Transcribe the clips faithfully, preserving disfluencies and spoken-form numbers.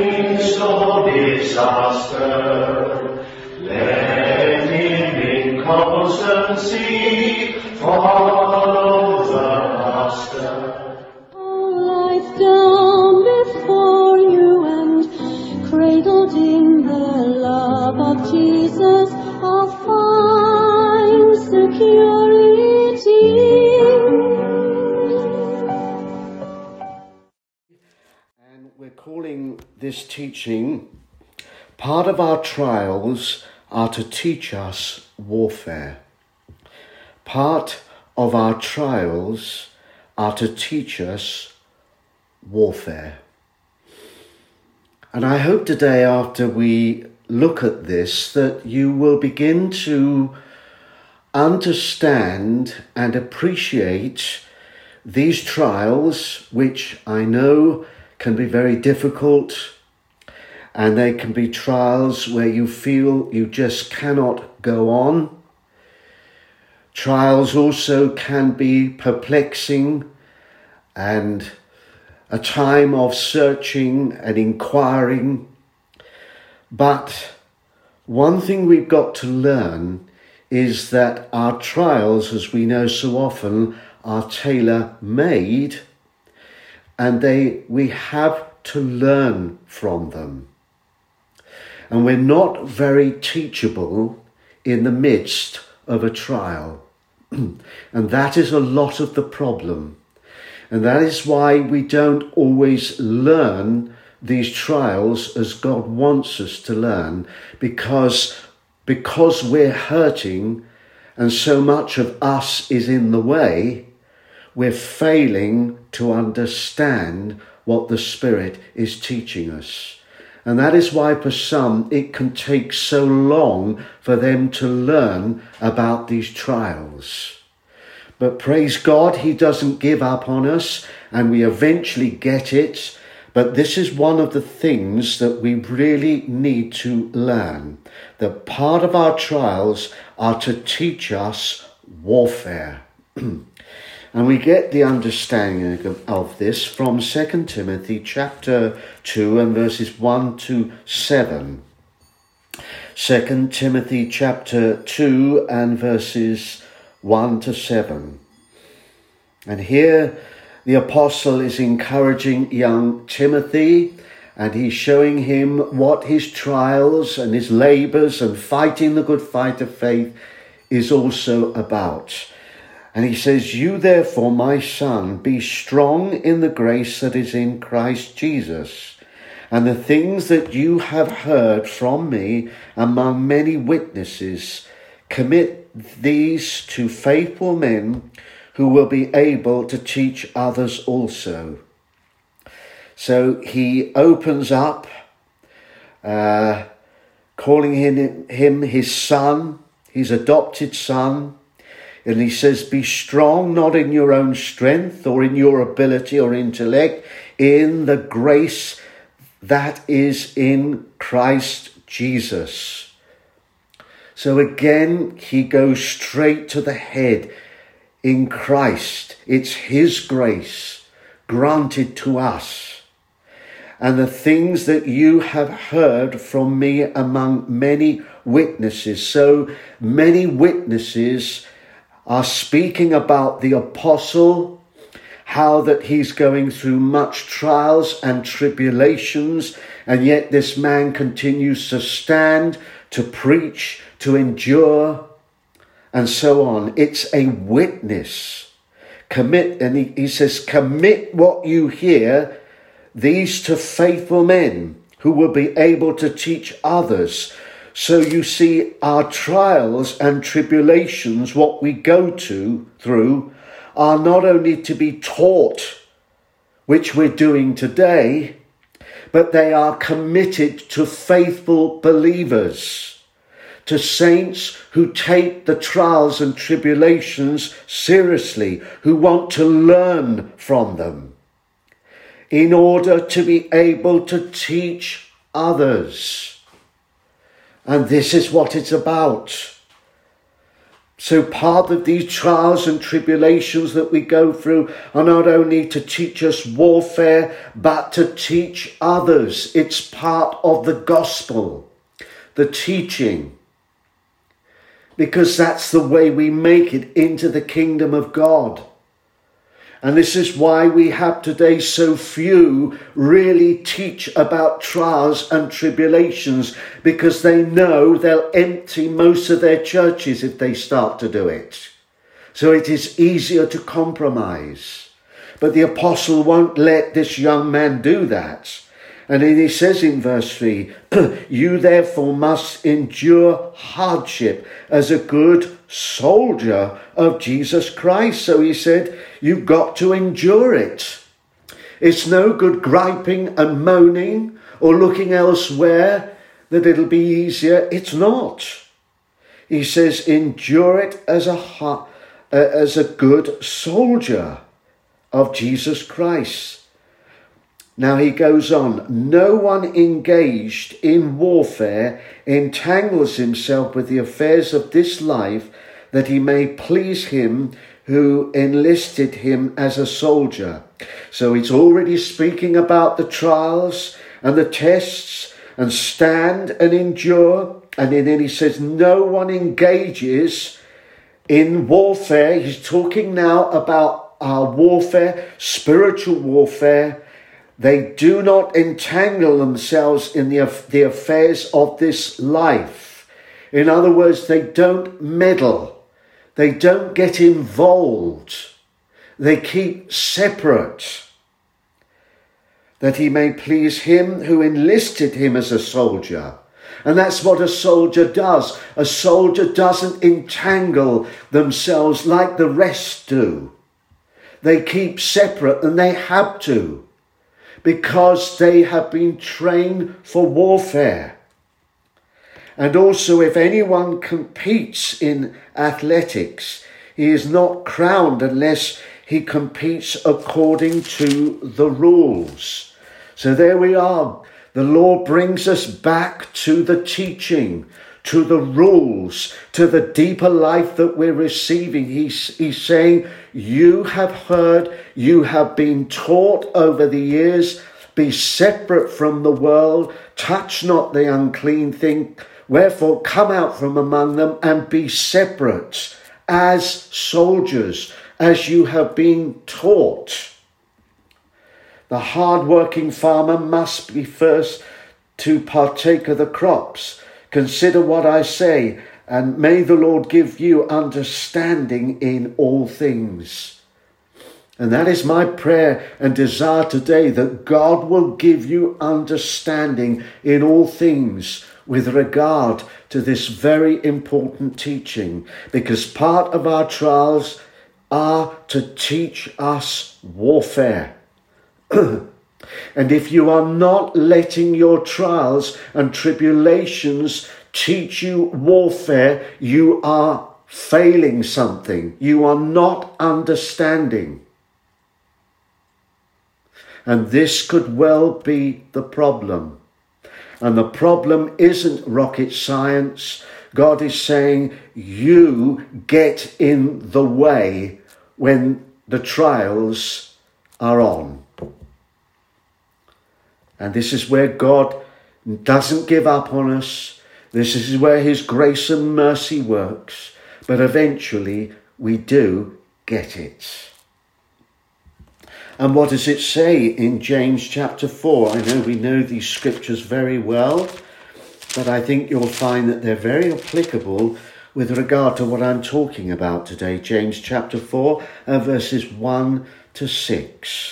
midst of disaster, let him in constancy follow the Master. Life down before you and cradled in the love of Jesus, I'll find security. And we're calling this teaching, part of our trials are to teach us warfare. Part of our trials are to teach us warfare. And I hope today, after we look at this, that you will begin to understand and appreciate these trials, which I know can be very difficult, and they can be trials where you feel you just cannot go on. Trials also can be perplexing and a time of searching and inquiring. But one thing we've got to learn is that our trials, as we know so often, are tailor-made, and they we have to learn from them. And we're not very teachable in the midst of a trial. And that is a lot of the problem. And that is why we don't always learn these trials as God wants us to learn, because, because we're hurting and so much of us is in the way, we're failing to understand what the Spirit is teaching us. And that is why for some it can take so long for them to learn about these trials. But praise God, he doesn't give up on us, and we eventually get it. But this is one of the things that we really need to learn. That part of our trials are to teach us warfare. And we get the understanding of this from Second Timothy chapter two and verses one to seven. Second Timothy chapter two and verses one to seven. And here the apostle is encouraging young Timothy, and he's showing him what his trials and his labours and fighting the good fight of faith is also about. And he says, "You therefore, my son, be strong in the grace that is in Christ Jesus. And the things that you have heard from me among many witnesses, commit these to faithful men who will be able to teach others also." So he opens up, uh, calling him, him his son, his adopted son. And he says, "Be strong, not in your own strength or in your ability or intellect, in the grace that is in Christ Jesus." So again, he goes straight to the head. In Christ, it's his grace granted to us. "And the things that you have heard from me among many witnesses." So many witnesses are speaking about the apostle, how that he's going through much trials and tribulations, and yet this man continues to stand, to preach, to endure, and so on. It's a witness. Commit, and he, he says, "Commit what you hear, these to faithful men who will be able to teach others." So you see, our trials and tribulations, what we go to through, are not only to be taught, which we're doing today, but they are committed to faithful believers, to saints who take the trials and tribulations seriously, who want to learn from them in order to be able to teach others. And this is what it's about. So part of these trials and tribulations that we go through are not only to teach us warfare, but to teach others. It's part of the gospel, the teaching, because that's the way we make it into the kingdom of God. And this is why we have today so few really teach about trials and tribulations, because they know they'll empty most of their churches if they start to do it. So it is easier to compromise. But the apostle won't let this young man do that. And then he says in verse three, you therefore must endure hardship as a good soldier of Jesus Christ. So he said, you've got to endure it. It's no good griping and moaning or looking elsewhere that it'll be easier. It's not. He says, endure it as a, uh, as a good soldier of Jesus Christ. Now he goes on, no one engaged in warfare entangles himself with the affairs of this life, that he may please him who enlisted him as a soldier. So he's already speaking about the trials and the tests, and stand and endure. And then he says, no one engages in warfare. He's talking now about our warfare, spiritual warfare. They do not entangle themselves in the, the affairs of this life. In other words, they don't meddle. They don't get involved. They keep separate, that he may please him who enlisted him as a soldier. And that's what a soldier does. A soldier doesn't entangle themselves like the rest do. They keep separate, and they have to, because they have been trained for warfare. And also, if anyone competes in athletics, he is not crowned unless he competes according to the rules. So there we are. The Lord brings us back to the teaching, to the rules, to the deeper life that we're receiving. He's, he's saying, you have heard, you have been taught over the years, be separate from the world, touch not the unclean thing, wherefore come out from among them and be separate as soldiers, as you have been taught. The hard-working farmer must be first to partake of the crops. Consider what I say, and may the Lord give you understanding in all things. And that is my prayer and desire today, that God will give you understanding in all things with regard to this very important teaching, because part of our trials are to teach us warfare. And if you are not letting your trials and tribulations teach you warfare, you are failing something. You are not understanding. And this could well be the problem. And the problem isn't rocket science. God is saying, you get in the way when the trials are on. And this is where God doesn't give up on us. This is where his grace and mercy works. But eventually we do get it. And what does it say in James chapter four? I know we know these scriptures very well, but I think you'll find that they're very applicable with regard to what I'm talking about today. James chapter four, uh, verses one to six.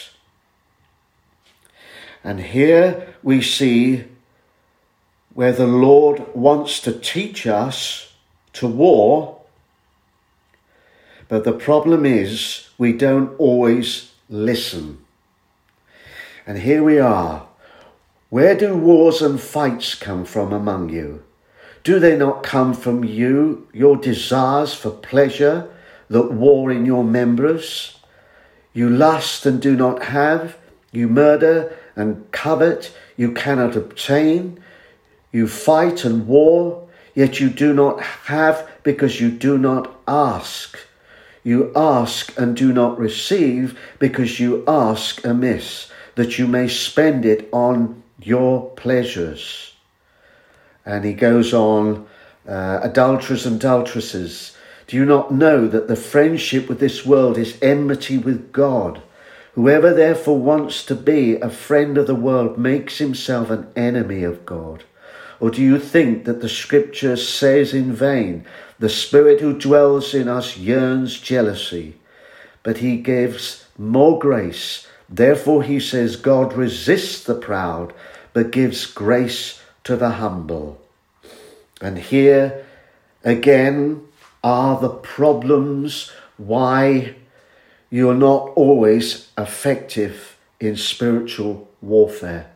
And here we see where the Lord wants to teach us to war, but the problem is we don't always listen. And here we are. Where do wars and fights come from among you? Do they not come from you, your desires for pleasure that war in your members? You lust and do not have, you murder and covet, you cannot obtain, you fight and war, yet you do not have because you do not ask. You ask and do not receive because you ask amiss, that you may spend it on your pleasures. And he goes on, uh, adulterers and adulteresses, do you not know that the friendship with this world is enmity with God? Whoever therefore wants to be a friend of the world makes himself an enemy of God. Or do you think that the scripture says in vain, the Spirit who dwells in us yearns jealousy, but he gives more grace. Therefore he says, God resists the proud, but gives grace to the humble. And here again are the problems why you're not always effective in spiritual warfare.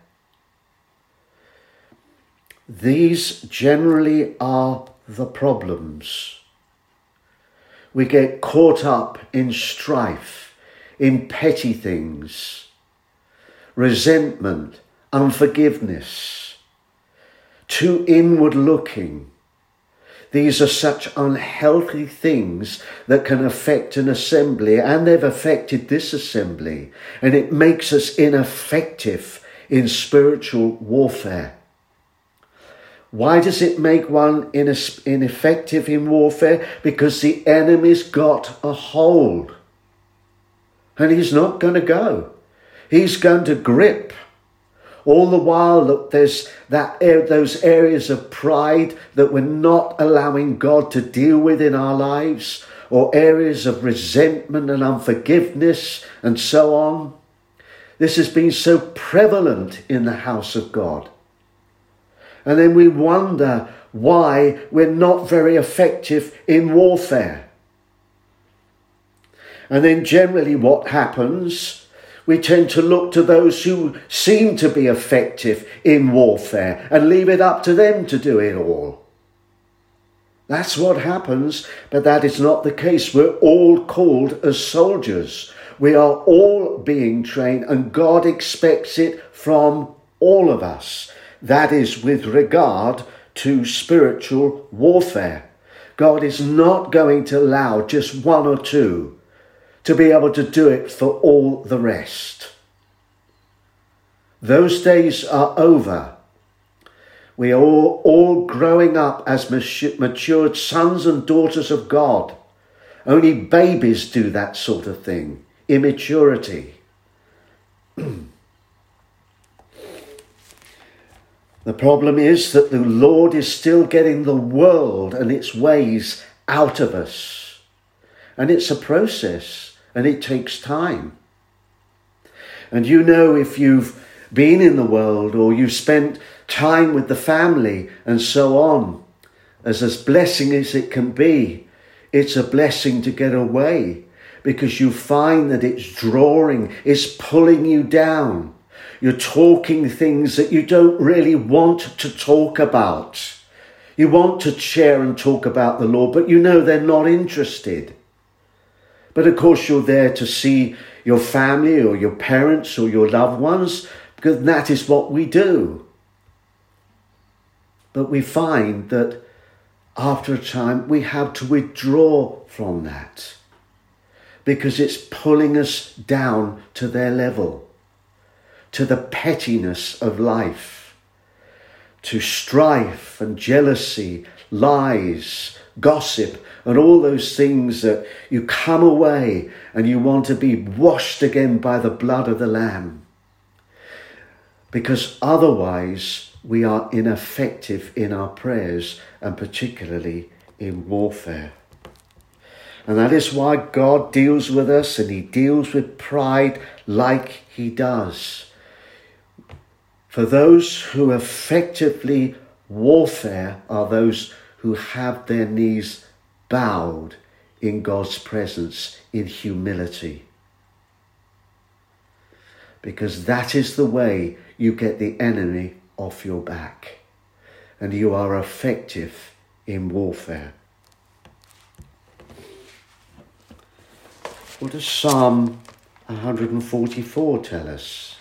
These generally are the problems. We get caught up in strife, in petty things, resentment, unforgiveness, too inward looking. These are such unhealthy things that can affect an assembly, and they've affected this assembly, and it makes us ineffective in spiritual warfare. Why does it make one ineffective in warfare? Because the enemy's got a hold, and he's not going to go. He's going to grip. All the while that there's that those areas of pride that we're not allowing God to deal with in our lives, or areas of resentment and unforgiveness and so on. This has been so prevalent in the house of God. And then we wonder why we're not very effective in warfare. And then generally what happens, we tend to look to those who seem to be effective in warfare and leave it up to them to do it all. That's what happens, but that is not the case. We're all called as soldiers. We are all being trained, and God expects it from all of us. That is with regard to spiritual warfare. God is not going to allow just one or two to be able to do it for all the rest. Those days are over. We are all, all growing up as matured sons and daughters of God. Only babies do that sort of thing. Immaturity. The problem is that the Lord is still getting the world and its ways out of us. And it's a process, and it takes time. And you know, if you've been in the world, or you've spent time with the family and so on, as as blessing as it can be, it's a blessing to get away, because you find that it's drawing, it's pulling you down. You're talking things that you don't really want to talk about. You want to share and talk about the Lord, but you know they're not interested. But of course you're there to see your family or your parents or your loved ones, because that is what we do. But we find that after a time we have to withdraw from that, because it's pulling us down to their level, to the pettiness of life, to strife and jealousy, lies, gossip, and all those things that you come away and you want to be washed again by the blood of the Lamb. Because otherwise we are ineffective in our prayers, and particularly in warfare. And that is why God deals with us, and he deals with pride like he does. For those who effectively warfare are those who have their knees bowed in God's presence in humility. Because that is the way you get the enemy off your back, and you are effective in warfare. What does Psalm one forty-four tell us?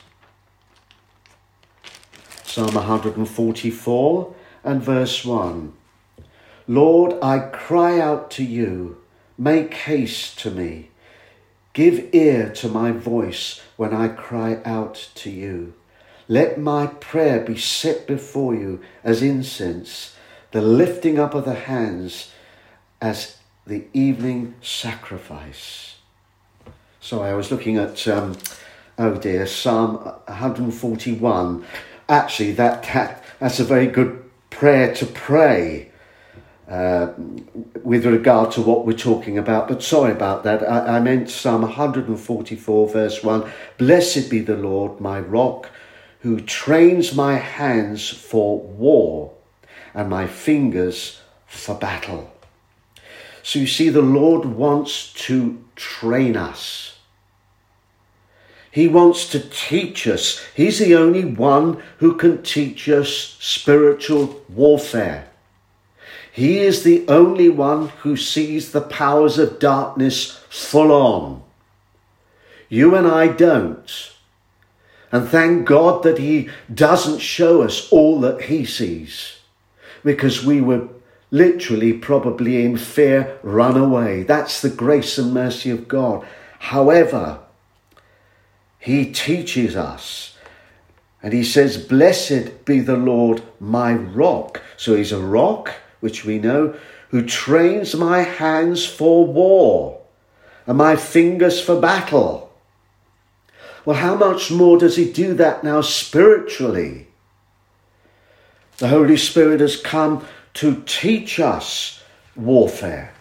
Psalm one forty-four and verse one. Lord, I cry out to you. Make haste to me. Give ear to my voice when I cry out to you. Let my prayer be set before you as incense, the lifting up of the hands as the evening sacrifice. So I was looking at, um, oh dear, Psalm one forty-one. Actually, that, that that's a very good prayer to pray uh, with regard to what we're talking about. But sorry about that. I, I meant Psalm one forty-four, verse one. Blessed be the Lord, my rock, who trains my hands for war and my fingers for battle. So you see, the Lord wants to train us. He wants to teach us. He's the only one who can teach us spiritual warfare. He is the only one who sees the powers of darkness full on. You and I don't. And thank God that he doesn't show us all that he sees, because we would literally probably in fear run away. That's the grace and mercy of God. However, he teaches us, and he says, blessed be the Lord, my rock. So he's a rock, which we know, who trains my hands for war and my fingers for battle. Well, how much more does he do that now spiritually? The Holy Spirit has come to teach us warfare.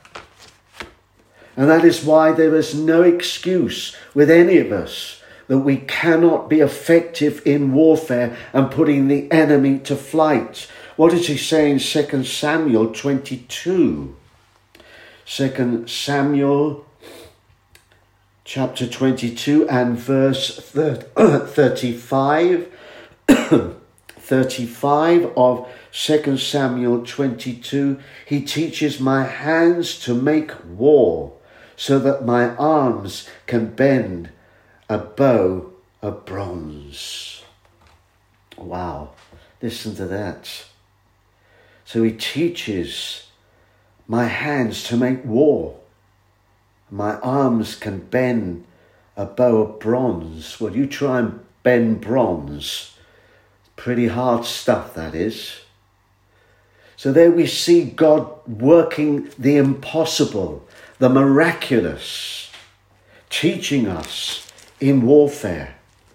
And that is why there is no excuse with any of us that we cannot be effective in warfare and putting the enemy to flight. What does he say in Second Samuel twenty-two? Second Samuel chapter twenty-two and verse thirty-five. thirty-five of Second Samuel twenty-two. He teaches my hands to make war, so that my arms can bend a bow of bronze. Wow, listen to that. So he teaches my hands to make war. My arms can bend a bow of bronze. Well, you try and bend bronze. Pretty hard stuff, that is. So there we see God working the impossible, the miraculous, teaching us in warfare.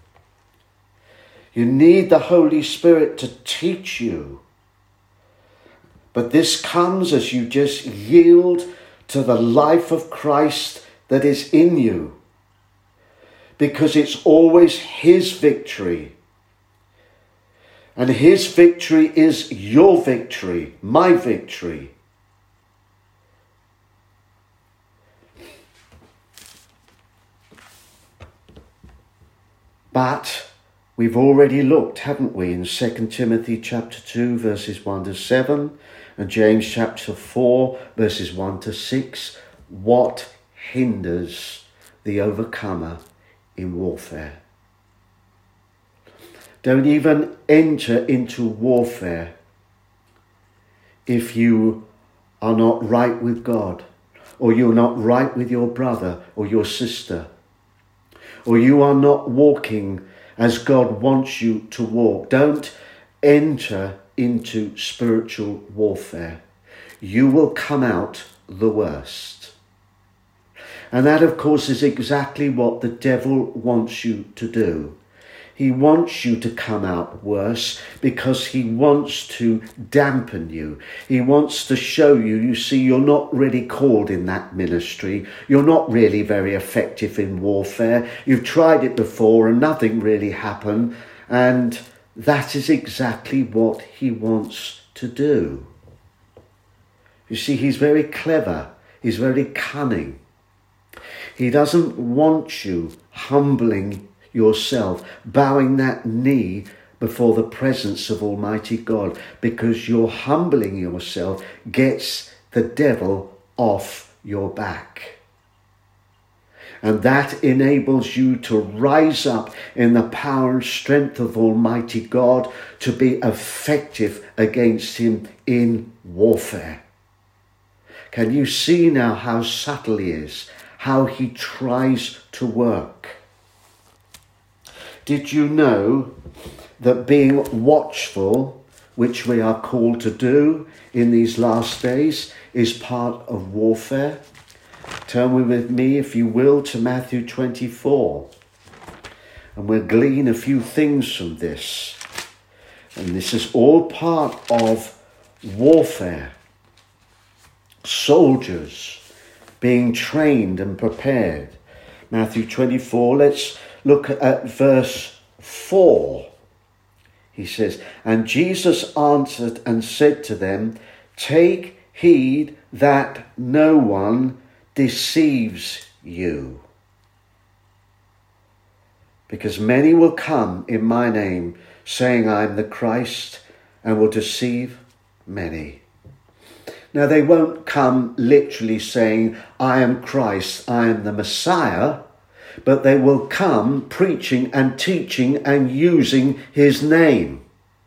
You need the Holy Spirit to teach you. But this comes as you just yield to the life of Christ that is in you, because it's always his victory. And his victory is your victory, my victory. But we've already looked, haven't we, in Second Timothy chapter two, verses one to seven, and James chapter four, verses one to six, what hinders the overcomer in warfare. Don't even enter into warfare if you are not right with God, or you're not right with your brother or your sister, or you are not walking as God wants you to walk. Don't enter into spiritual warfare. You will come out the worst. And that, of course, is exactly what the devil wants you to do. He wants you to come out worse because he wants to dampen you. He wants to show you, you see, you're not really called in that ministry. You're not really very effective in warfare. You've tried it before and nothing really happened. And that is exactly what he wants to do. You see, he's very clever. He's very cunning. He doesn't want you humbling yourself, bowing that knee before the presence of Almighty God, because your humbling yourself gets the devil off your back. And that enables you to rise up in the power and strength of Almighty God to be effective against him in warfare. Can you see now how subtle he is, how he tries to work? Did you know that being watchful, which we are called to do in these last days, is part of warfare? Turn with me, if you will, to Matthew twenty-four. And we'll glean a few things from this. And this is all part of warfare. Soldiers being trained and prepared. Matthew twenty-four, let's look at verse four. He says, "And Jesus answered and said to them, Take heed that no one deceives you. Because many will come in my name, saying I am the Christ, and will deceive many." Now they won't come literally saying, I am Christ, I am the Messiah, but they will come preaching and teaching and using his name,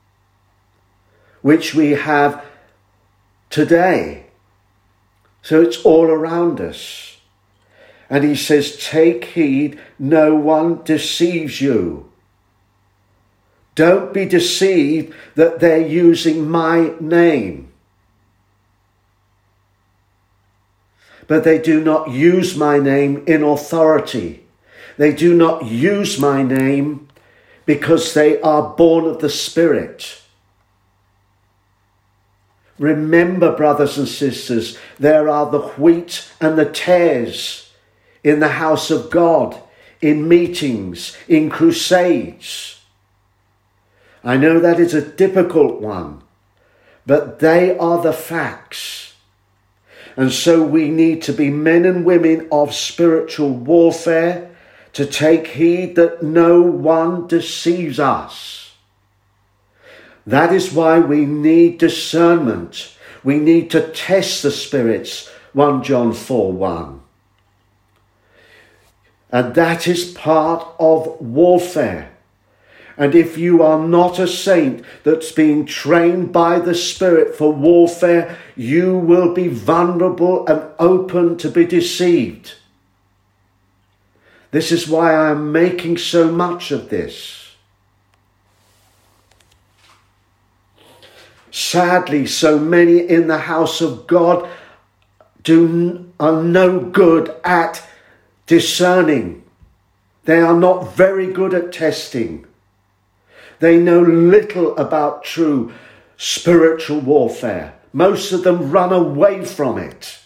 which we have today. So it's all around us. And he says, take heed, no one deceives you. Don't be deceived that they're using my name. But they do not use my name in authority. They do not use my name because they are born of the Spirit. Remember, brothers and sisters, there are the wheat and the tares in the house of God, in meetings, in crusades. I know that is a difficult one, but they are the facts. And so we need to be men and women of spiritual warfare, to take heed that no one deceives us. That is why we need discernment. We need to test the spirits, First John four one. And that is part of warfare. And if you are not a saint that's being trained by the Spirit for warfare, you will be vulnerable and open to be deceived. This is why I am making so much of this. Sadly, so many in the house of God do are no good at discerning. They are not very good at testing. They know little about true spiritual warfare. Most of them run away from it.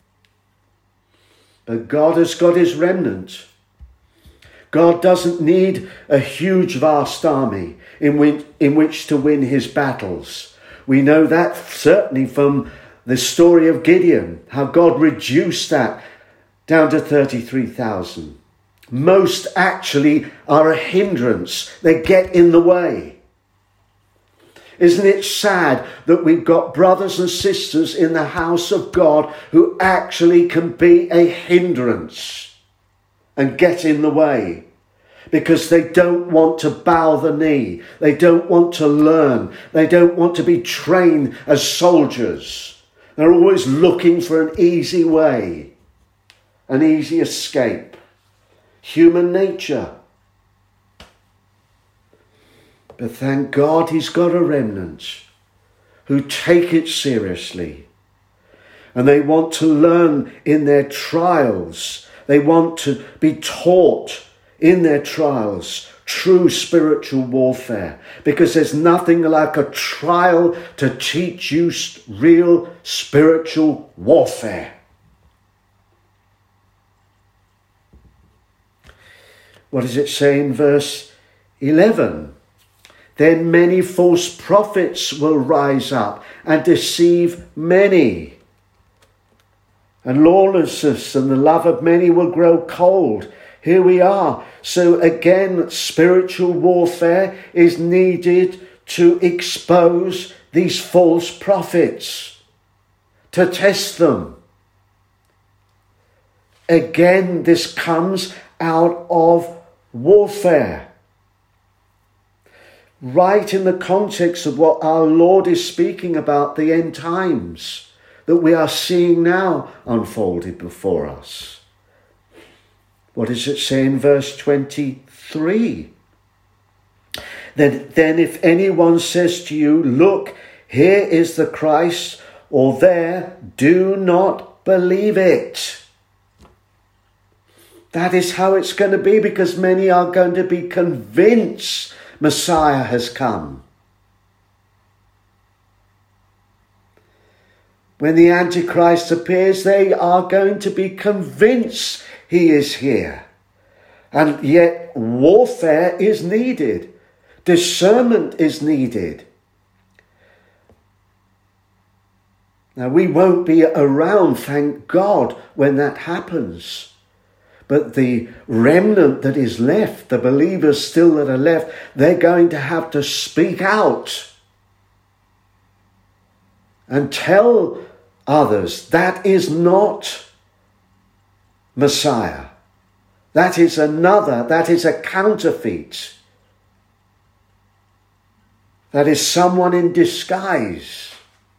But God has got his remnant. God doesn't need a huge, vast army in which, in which to win his battles. We know that certainly from the story of Gideon, how God reduced that down to thirty-three thousand. Most actually are a hindrance. They get in the way. Isn't it sad that we've got brothers and sisters in the house of God who actually can be a hindrance and get in the way because they don't want to bow the knee. They don't want to learn. They don't want to be trained as soldiers. They're always looking for an easy way, an easy escape. Human nature. But thank God he's got a remnant who take it seriously. And they want to learn in their trials. They want to be taught in their trials true spiritual warfare. Because there's nothing like a trial to teach you real spiritual warfare. What does it say in verse eleven? Then many false prophets will rise up and deceive many. And lawlessness and the love of many will grow cold. Here we are. So again, spiritual warfare is needed to expose these false prophets, to test them. Again, this comes out of warfare. Right in the context of what our Lord is speaking about, the end times, that we are seeing now unfolded before us. What does it say in verse twenty-three? Then, then if anyone says to you, look, here is the Christ, or there, do not believe it. That is how it's going to be, because many are going to be convinced Messiah has come. When the Antichrist appears, they are going to be convinced he is here. And yet warfare is needed. Discernment is needed. Now, we won't be around, thank God, when that happens. But the remnant that is left, the believers still that are left, they're going to have to speak out and tell others that is not Messiah. That is another, that is a counterfeit. That is someone in disguise.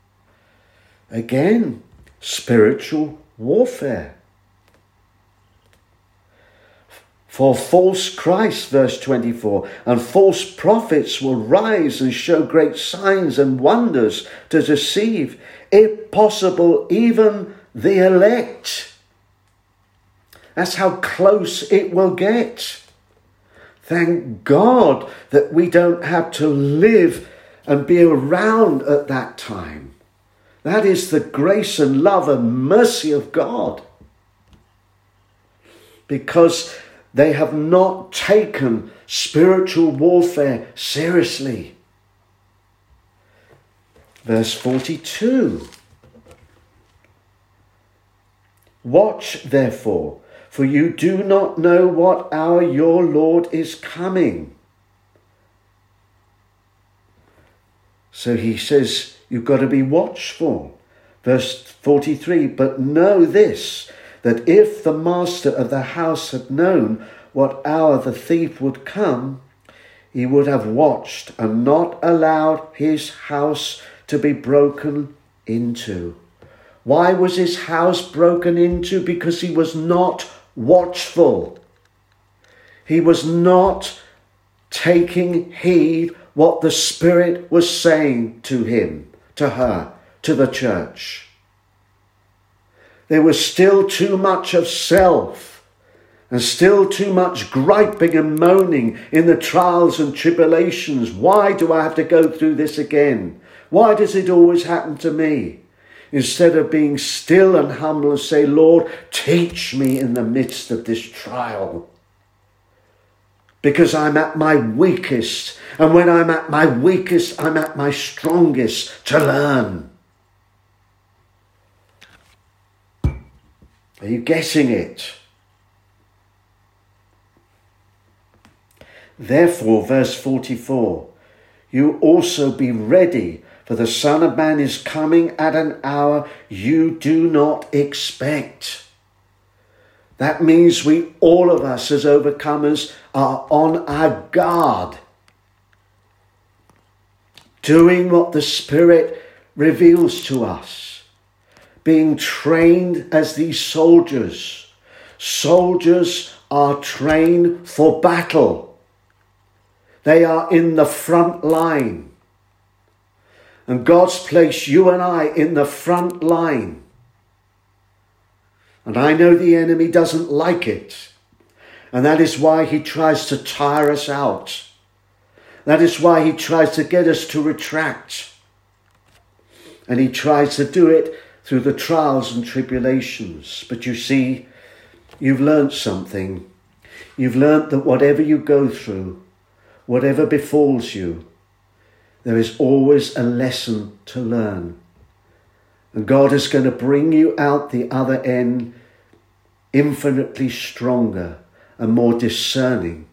Again, spiritual warfare. For false Christ, verse twenty-four, and false prophets will rise and show great signs and wonders to deceive, if possible, even the elect. That's how close it will get. Thank God that we don't have to live and be around at that time. That is the grace and love and mercy of God. Because they have not taken spiritual warfare seriously. Verse forty-two. Watch therefore, for you do not know what hour your Lord is coming. So he says you've got to be watchful. Verse forty-three, but know this, that if the master of the house had known what hour the thief would come, he would have watched and not allowed his house to be broken into. Why was his house broken into? Because he was not watchful. He was not taking heed what the Spirit was saying to him, to her, to the church. There was still too much of self and still too much griping and moaning in the trials and tribulations. Why do I have to go through this again? Why does it always happen to me? Instead of being still and humble and say, Lord, teach me in the midst of this trial. Because I'm at my weakest. And when I'm at my weakest, I'm at my strongest to learn. Are you getting it? Therefore, verse forty-four, you also be ready, for the Son of Man is coming at an hour you do not expect. That means we, all of us as overcomers, are on our guard, doing what the Spirit reveals to us. Being trained as these soldiers. Soldiers are trained for battle. They are in the front line. And God's placed you and I in the front line. And I know the enemy doesn't like it. And that is why he tries to tire us out. That is why he tries to get us to retract. And he tries to do it through the trials and tribulations. But you see, you've learnt something. You've learnt that whatever you go through, whatever befalls you, there is always a lesson to learn. And God is going to bring you out the other end infinitely stronger and more discerning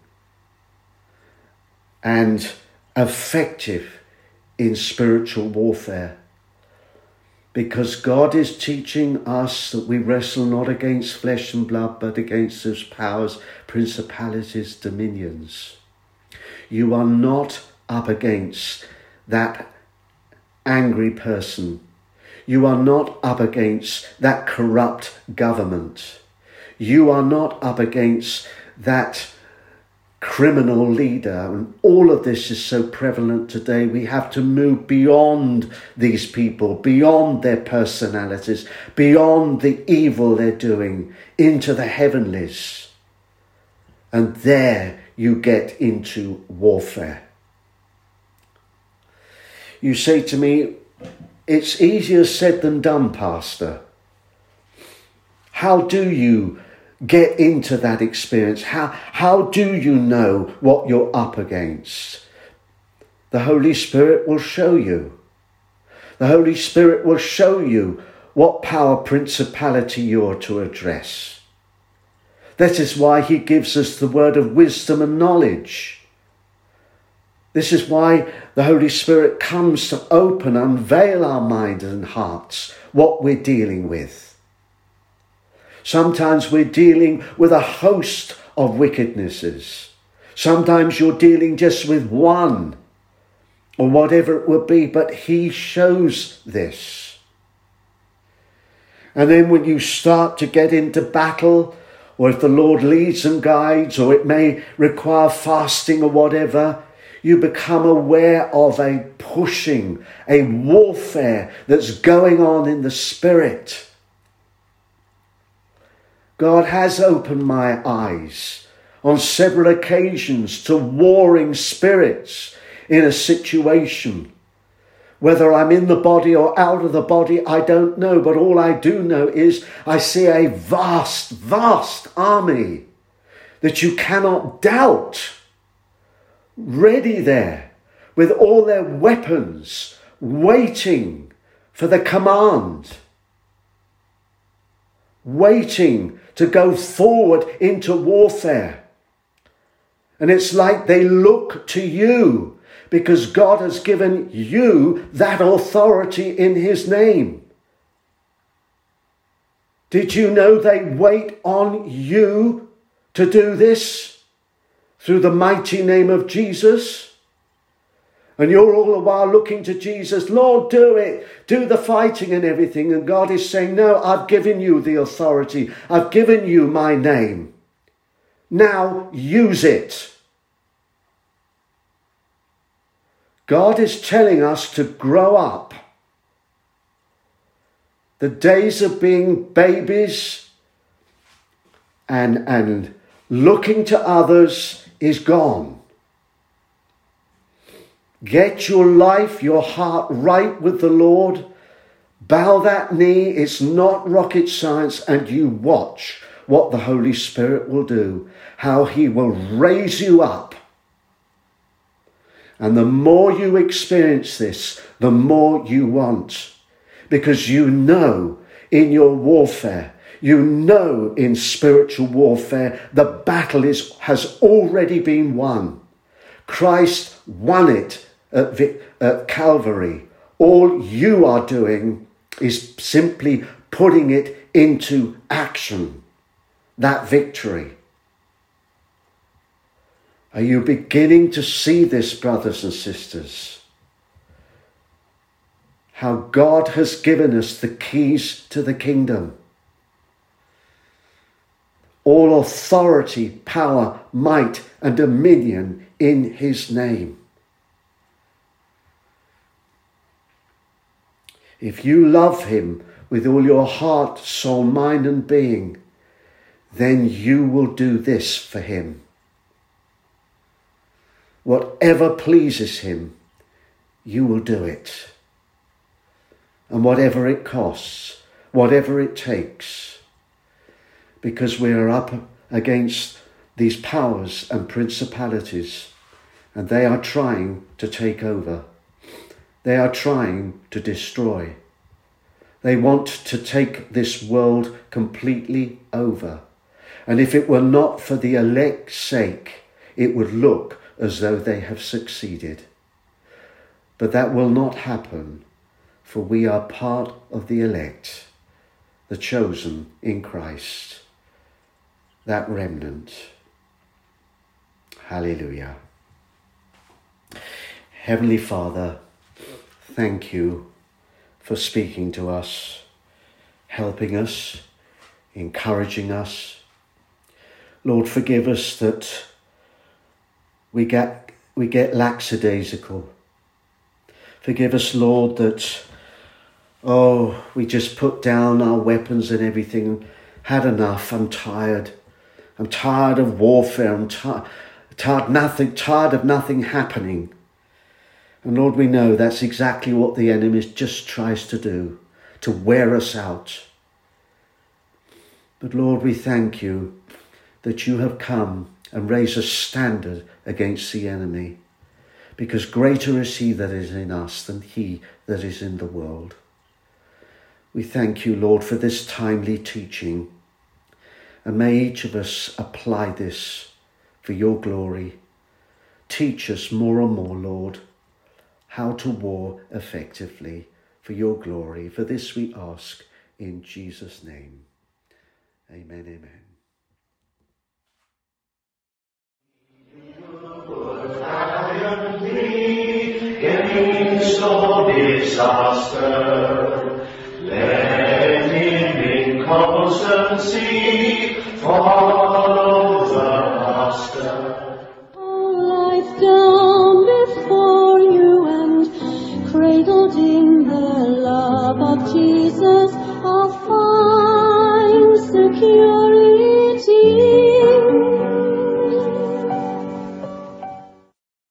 and effective in spiritual warfare. Because God is teaching us that we wrestle not against flesh and blood, but against those powers, principalities, dominions. You are not up against that angry person. You are not up against that corrupt government. You are not up against that criminal leader. And all of this is so prevalent today. We have to move beyond these people, beyond their personalities, beyond the evil they're doing, into the heavenlies. And there you get into warfare. You say to me, it's easier said than done, Pastor. How do you get into that experience? How, how do you know what you're up against? The Holy Spirit will show you. The Holy Spirit will show you what power principality you're to address. That is why he gives us the word of wisdom and knowledge. This is why the Holy Spirit comes to open, unveil our minds and hearts, what we're dealing with. Sometimes we're dealing with a host of wickednesses. Sometimes you're dealing just with one, or whatever it would be, but he shows this. And then when you start to get into battle, or if the Lord leads and guides, or it may require fasting or whatever, you become aware of a pushing, a warfare that's going on in the spirit. God has opened my eyes on several occasions to warring spirits in a situation. Whether I'm in the body or out of the body, I don't know. But all I do know is I see a vast, vast army that you cannot doubt, ready there with all their weapons, waiting for the command, waiting to go forward into warfare. And it's like they look to you because God has given you that authority in his name. Did you know they wait on you to do this? Through the mighty name of Jesus. And you're all the while looking to Jesus. Lord, do it. Do the fighting and everything. And God is saying, no, I've given you the authority. I've given you my name. Now use it. God is telling us to grow up. The days of being babies and, and looking to others is gone. Get your life, your heart right with the Lord. Bow that knee. It's not rocket science. And you watch what the Holy Spirit will do. How he will raise you up. And the more you experience this, the more you want. Because you know in your warfare, you know in spiritual warfare, the battle is, has already been won. Christ won it at, at Calvary. All you are doing is simply putting it into action, that victory. Are you beginning to see this, brothers and sisters? How God has given us the keys to the kingdom. All authority, power, might, and dominion in his name. If you love him with all your heart, soul, mind, and being, then you will do this for him. Whatever pleases him, you will do it. And whatever it costs, whatever it takes, because we are up against these powers and principalities, and they are trying to take over. They are trying to destroy. They want to take this world completely over. And if it were not for the elect's sake, it would look as though they have succeeded. But that will not happen, for we are part of the elect, the chosen in Christ, that remnant. Hallelujah. Heavenly Father, thank you for speaking to us, helping us, encouraging us. Lord, forgive us that we get, we get lackadaisical. Forgive us, Lord, that, oh, we just put down our weapons and everything. Had enough. I'm tired. I'm tired of warfare. I'm tired, tired, nothing, tired of nothing happening. And Lord, we know that's exactly what the enemy just tries to do, to wear us out. But Lord, we thank you that you have come and raised a standard against the enemy, because greater is he that is in us than he that is in the world. We thank you, Lord, for this timely teaching, and may each of us apply this for your glory. Teach us more and more, Lord, how to war effectively for your glory. For this we ask in Jesus' name. Amen, amen. Against all disaster, let him in constancy follow the Master. All life down before you and cradled in the love of Jesus.